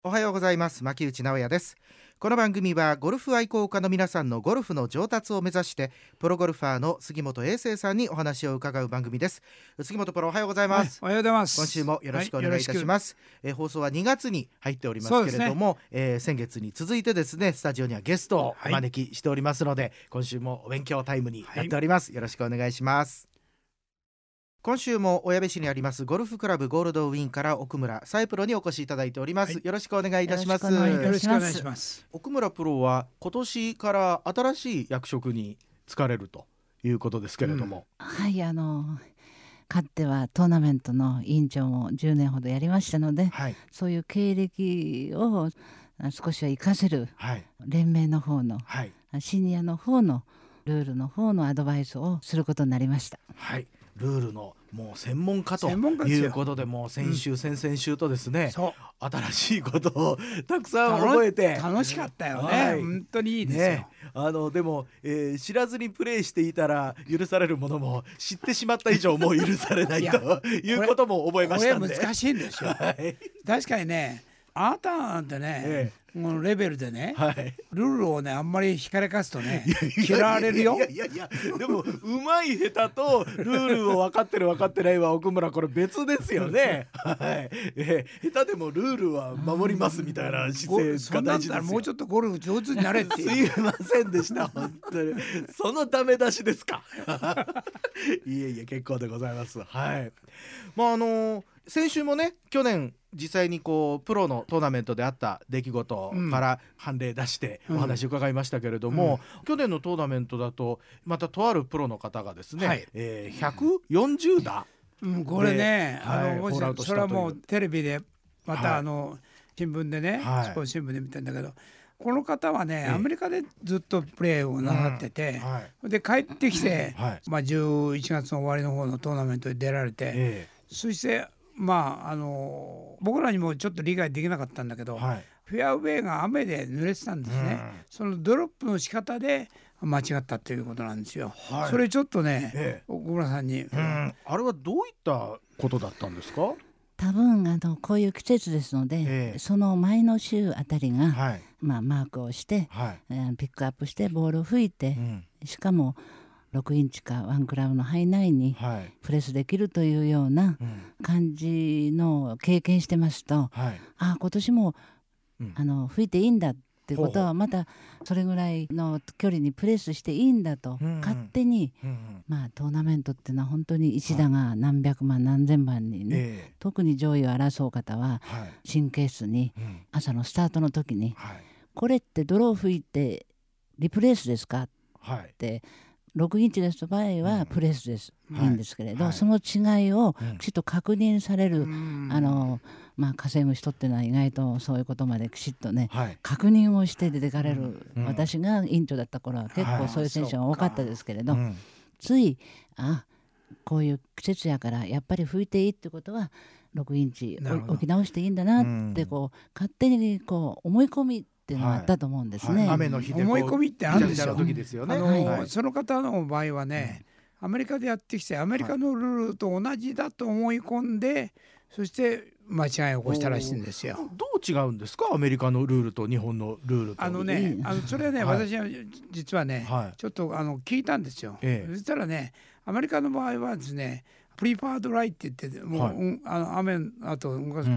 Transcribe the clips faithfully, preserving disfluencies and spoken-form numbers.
おはようございます。牧内直也です。この番組はゴルフ愛好家の皆さんのゴルフの上達を目指してプロゴルファーの杉本英生さんにお話を伺う番組です。杉本プロ、おはようございます。 はい、おはようございます。 今週もよろしくお願いいたします、はい、えー、放送はにがつに入っておりますけれども、ねえー、先月に続いてですね、スタジオにはゲストをお招きしておりますので、はい、今週もお勉強タイムになっております、はい、よろしくお願いします。今週も小矢部市にありますゴルフクラブゴールドウィンから奥村サイプロにお越しいただいております、はい、よろしくお願いいたします。 よろしくお願いします。 奥村プロは今年から新しい役職に就かれるということですけれども、 うん、はい、あのかつてはトーナメントの委員長もじゅうねんほどやりましたので、はい、そういう経歴を少しは活かせる、はい、連盟の方の、はい、シニアの方のルールの方のアドバイスをすることになりました。 はい、ルールのもう専門家ということで、もう先週、うん、先々週とですね、新しいことをたくさん覚えて楽しかったよね、はい、本当にいいですよ、ね、 あのでも、えー、知らずにプレーしていたら許されるものも知ってしまった以上もう許されないということも覚えましたんで、 これ難しいんですよ、はい、確かにね、あなたなんてね、ええ、このレベルでね、はい、ルールをねあんまりひかれかすとね嫌われるよ。 いやいやいやでもうまい下手とルールを分かってる分かってないは奥村これ別ですよね、はい、え下手でもルールは守りますみたいな姿勢が大事ですよ。そんなんだらもうちょっとゴルフ上手になれってすいませんでした本当にそのダメ出しですかいえいえ結構でございます。はい、まああのー、先週もね去年実際にこうプロのトーナメントであった出来事から判例出してお話伺いましたけれども、うんうん、去年のトーナメントだとまたとあるプロの方がですね、はい、えー、ひゃくよんじゅうだ、 うん、これね、はい、あのもしそれはもうテレビでまたあの、はい、新聞でね、はい、スポーツ新聞で見たんだけど、この方はね、えー、アメリカでずっとプレーをなさってて、うん、はい、で帰ってきて、はい、まあ、じゅういちがつの終わりの方のトーナメントに出られて、えー、そしてまああの僕らにもちょっと理解できなかったんだけど、はい、フェアウェイが雨で濡れてたんですね、うん、そのドロップの仕方で間違ったということなんですよ、はい、それちょっとね、ええ、奥村さんに、うん、 あれはどういったことだったんですか？ 多分あのこういう季節ですので、ええ、その前の週あたりが、はい、まあ、マークをして、はい、えー、ピックアップしてボールを吹いて、うん、しかもろくインチかワンクラブの範囲内にプレスできるというような感じの経験してますと、はい、あ今年も、うん、あの吹いていいんだってことは、またそれぐらいの距離にプレスしていいんだと、うんうん、勝手に、うんうん、まあ、トーナメントっていうのは本当に一打が何百万何千万にね、えー、特に上位を争う方は、はい、神経質に、うん、朝のスタートの時に、はい、これってドロー吹いてリプレースですか、はい、ってろくインチですと場合はプレスです、うん、いいんですけれど、はい、その違いをきちっと確認される、うん、あのまあ、稼ぐ人っていうのは意外とそういうことまできちっとね、はい、確認をして出てかれる、うん、私が委員長だった頃は結構そういう選手が多かったですけれど、はい、ついあこういう季節やからやっぱり吹いていいってことはろくインチ置き直していいんだなってこう、うん、勝手にこう思い込みっていうのがあったと思うんですね、はいはい、 雨の日で思い込みってあるんですよ。 あの、 はい、その方の場合はね、うん、アメリカでやってきてアメリカのルールと同じだと思い込んで、そして間違いを起こしたらしいんですよ。 どう違うんですか、アメリカのルールと日本のルールと。 あのね、あのそれはね、はい、私は実はね、はい、ちょっとあの聞いたんですよ、ええ、そしたらね、アメリカの場合はですね、プリファードライって言ってもう、はい、うん、あの雨あと、うん、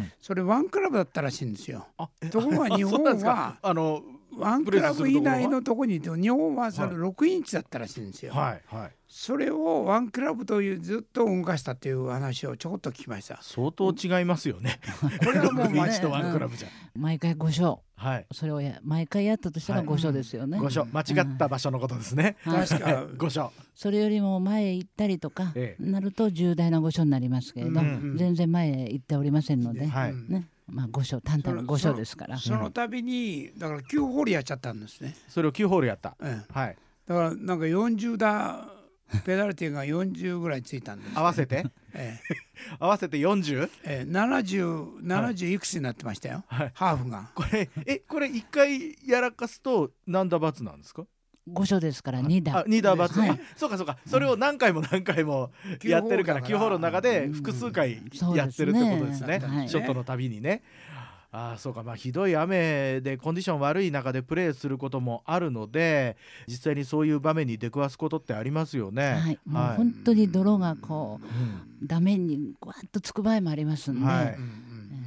それワンクラブだったらしいんですよ。ところが日本はあのワンクラブ以内のところにいて、日本はそれろくインチだったらしいんですよ、はいはい、それをワンクラブというずっと動かしたっていう話をちょこっと聞きました。 相当違いますよねこれはもうろくインチとワンクラブじゃ、 うん、毎回ご勝、はい、それをや毎回やったとしたらご勝ですよね、 はい、ご勝、間違った場所のことですね、 うん、確かご勝、 それよりも前へ行ったりとか、ええ、なると重大なご勝になりますけれど、うんうん、全然前へ行っておりませんので、はい、ね、まあ、ご勝、単体のご勝ですから、 その、その度にだからきゅうホールやっちゃったんですね。 それをきゅうホールやった、 ええ、はい、だからなんかよんじゅうだペナルティがよんじゅうぐらいついたんです、ね、 合わせて、ええ、合わせて よんじゅう、 ええ、ななじゅう、ななじゅういくつになってましたよ、はい、ハーフが。 これえこれいっかいやらかすと何打罰なんですか？ ご勝ですからに打、 あに打罰、はい、そうかそうか、それを何回も何回もやってるから、きゅうホールの中で複数回やってるってことですね、 うん、そうですね、 ショットのたびにね。 あそうか、まあ、ひどい雨でコンディション悪い中でプレーすることもあるので、実際にそういう場面に出くわすことってありますよね。 はい、もう本当に泥がこう、うん、画面にぐわっとつく場合もありますんで、はい、うん、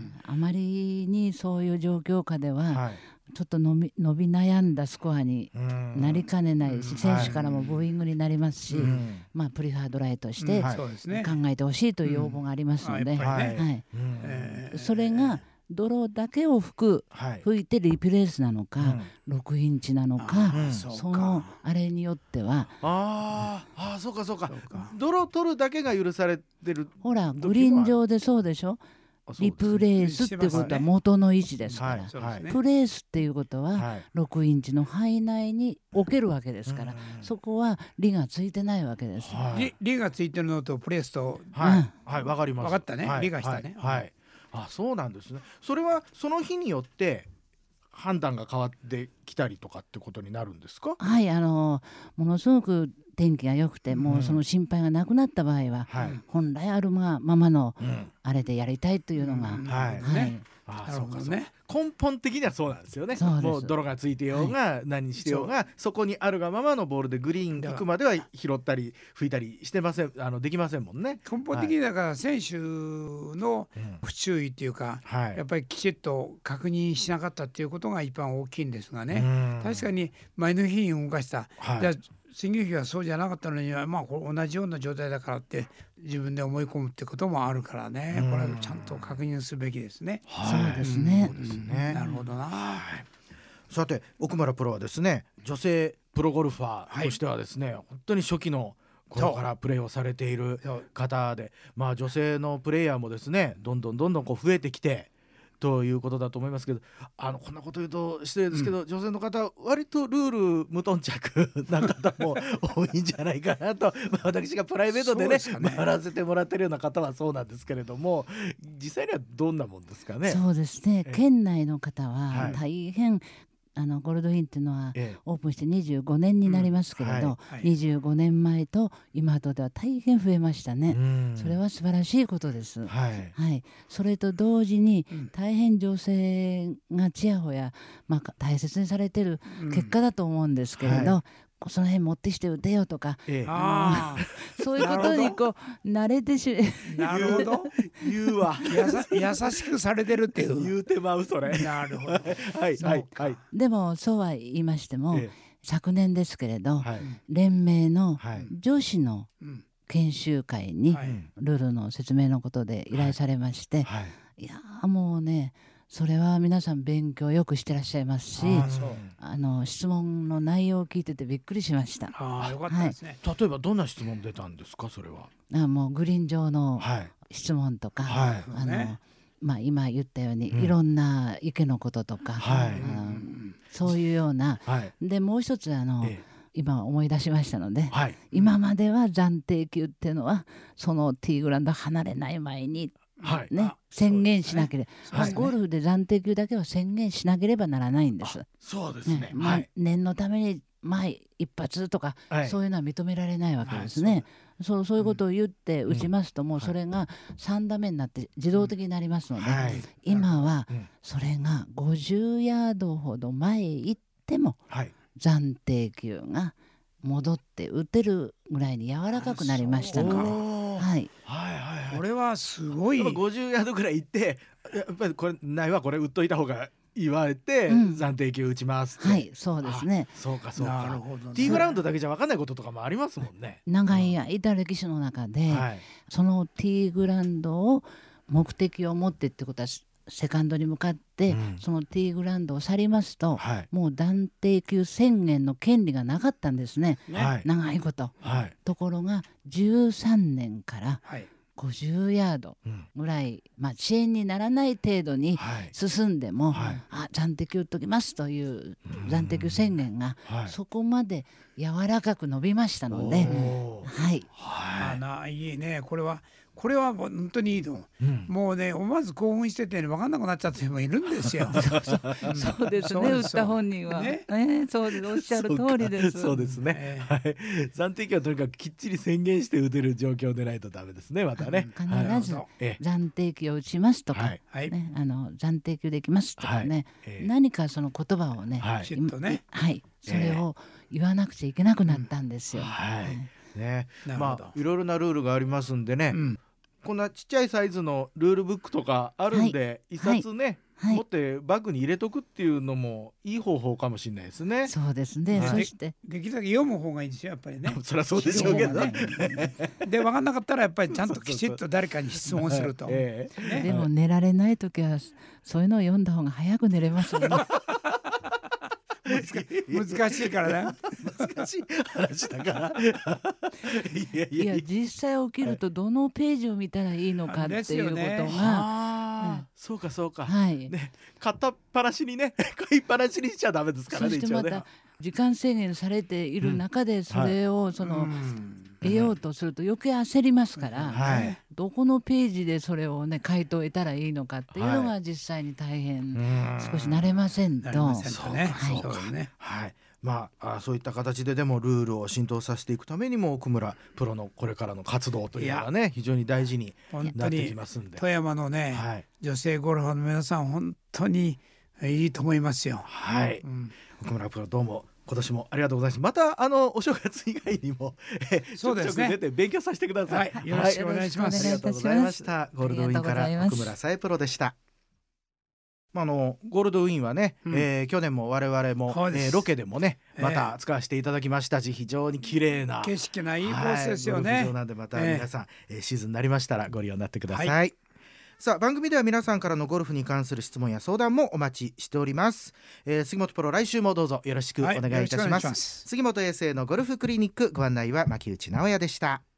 あまりにそういう状況下では、はい、ちょっと伸び、伸び悩んだスコアになりかねないし、選手からもブーイングになりますし、まあ、プリファードライとして考えてほしいという要望がありますので、それが泥だけを拭く、拭いてリプレースなのか、ろくインチなのか、そのあれによってはああそうかそうか、泥取るだけが許されてる。 ほらグリーン上でそうでしょ。リプレースってことは元の位置ですから、プレースっていうことはろくインチの範囲内に置けるわけですから、そこはリがついてないわけです。 リがついてるのとプレースと、 はいはい、わかります。 わかったね、リがしたね。 はい、あそうなんですね。それはその日によって判断が変わってきたりとかってことになるんですか？ はい、あのものすごく天気が良くて、もうその心配がなくなった場合は、うん、本来あるままのあれでやりたいというのが、うん、はい、はい、 ああそうかそうか、ね、根本的にはそうなんですよね。もう泥がついてようが、はい、何してようが そ, そこにあるがままのボールでグリーン行くまでは拾ったり拭いたりしてません、あのできませんもんね。 根本的にだから選手の不注意っていうか、はい、やっぱりきちっと確認しなかったっていうことが一番大きいんですがね、確かに前の日に動かした、はい、じゃあ次の日はそうじゃなかったのに、まあ、これ同じような状態だからって自分で思い込むってこともあるからね、これはちゃんと確認すべきですね。 はい、そうですね、 うん、そうですね、なるほどな。はい、 さて奥村プロはですね、女性プロゴルファーとしてはですね、はい、本当に初期の頃からプレーをされている方で、まあ、女性のプレイヤーもですねどんどんどんどんこう増えてきてということだと思いますけど、あのこんなこと言うと失礼ですけど、うん、女性の方割とルール無頓着な方も多いんじゃないかなとまあ私がプライベートで ね, ね回らせてもらってるような方はそうなんですけれども、実際にはどんなもんですかね。 そうですね、県内の方は大変、はい、あのゴールドインっていうのはオープンしてにじゅうごねんになりますけれど、うんはいはい、にじゅうごねんまえと今とでは大変増えましたね。それは素晴らしいことです、はいはい、それと同時に大変女性がちやほや、まあ、大切にされてる結果だと思うんですけれど、うんはい、その辺持ってきて打てよとか、ええ、あそういうことにこう慣れてしなるほど言うわやさ優しくされてるっていう言うてまうそれなるほどはいはいはい。 でもそうは言いましても、ええ、昨年ですけれど、はい、連盟の女子の研修会にルールの説明のことで依頼されまして、はいはい、いやもうねそれは皆さん勉強よくしてらっしゃいますし、ああの質問の内容を聞いててびっくりしました。 あよかったですね、 はい、例えばどんな質問出たんですか？それはあもうグリーン上の質問とか、はい、あのねまあ、今言ったように、うん、いろんな池のこととか、はい、そういうような、はい、でもう一つあの、ええ、今思い出しましたので、はい、今までは暫定球っていうのはそのティーグラウンド離れない前にはいね、宣言しなければ、ね、ゴルフで暫定球だけは宣言しなければならないんです。 そうですね、 ね、まあはい、念のために前一発とか、はい、そういうのは認められないわけですね、はい、そう、そういうことを言って打ちますと、うん、もうそれがさん打目になって自動的になりますので、はい、今はそれがごじゅうヤードほど前へ行っても、はい、暫定球が戻って打てるぐらいに柔らかくなりましたので、はい、 はいはいはい、これはすごいごじゅうヤードぐらい行ってやっぱりこれないわこれ打っといた方が言われて、うん、暫定球打ちますって。 はいそうですね。 そうかそうか、なるほどね、ティーグラウンドだけじゃ分かんないこととかもありますもんね。 長い間歴史の中で、はい、そのティーグラウンドを目的を持ってってことはセカンドに向かって、うん、そのティーグラウンドを去りますと、はい、もう暫定球宣言の権利がなかったんですね、はい、長いこと、はい、ところがじゅうさんねんからごじゅうヤードぐらい、うんまあ、遅延にならない程度に進んでも、はい、あ暫定球打っときますという暫定球宣言がそこまで柔らかく伸びましたので、はい、 はい、あいいね。これはこれはもう本当にいいの、うん、もうね思わず興奮してて、ね、分かんなくなっちゃった人もいるんですよ。 そうそうそうですね、打った本人は、ねえー、そうです、おっしゃる通りです。 そうですね、えーはい、暫定期はとにかくきっちり宣言して打てる状況でないとダメですね、またね。 必ず暫定期を打ちますとか、はいね、あの暫定期できますとかね、はいえー、何かその言葉をね、 はい、ねはい、それを言わなくちゃいけなくなったんですよ。うんはいはいね、まあいろいろなルールがありますんでね、うん、こんなちっちゃいサイズのルールブックとかあるんで、はい、一冊ね、はい、持ってバッグに入れとくっていうのもいい方法かもしれないですね。 そうですね、はい、そしてできるだけ読む方がいいですよやっぱりね。 そりゃそうでしょうけど、ね、 で分かんなかったらやっぱりちゃんときちっと誰かに質問するとええね、でも寝られない時はそういうのを読んだ方が早く寝れますよね。 難しいからね。 難しい話だからいやいやいや実際起きるとどのページを見たらいいのかっていうことが、ねうん、そうかそうか、 はいね、買ったっぱなしにね買いっぱなしにしちゃダメですからね。 そしてまた時間制限されている中でそれをその、うんはい得ようとすると余計焦りますから、はい、どこのページでそれをね回答を得たらいいのかっていうのが実際に大変、はい、少し慣れませんと。 そうね、はいそうかね、はい、まあ、あそういった形ででもルールを浸透させていくためにも奥村プロのこれからの活動というのがね非常に大事になってきますんで、 富山のね、はい、女性ゴルファーの皆さん本当にいいと思いますよ。 はい、うん、奥村プロどうも今年もありがとうございます。またあのお正月以外にもそうですね、 ちょくちょく出て勉強させてください、 はい、よろしくお願いします、 はい、ありがとうございました。ゴールドウィンから奥村紗恵プロでした。まあ、あのゴールドウィンはね、うんえー、去年も我々も、えー、ロケでもねまた使わせていただきましたし、非常に綺麗な景色ないいコースですよね、 はい、ゴルフ場なんでまた皆さん、えー、シーズンになりましたらご利用になってください、はい。さあ番組では皆さんからのゴルフに関する質問や相談もお待ちしております、えー、杉本プロ来週もどうぞよろしくお願いいたします、はい、杉本衛星のゴルフクリニックご案内は牧内直也でした。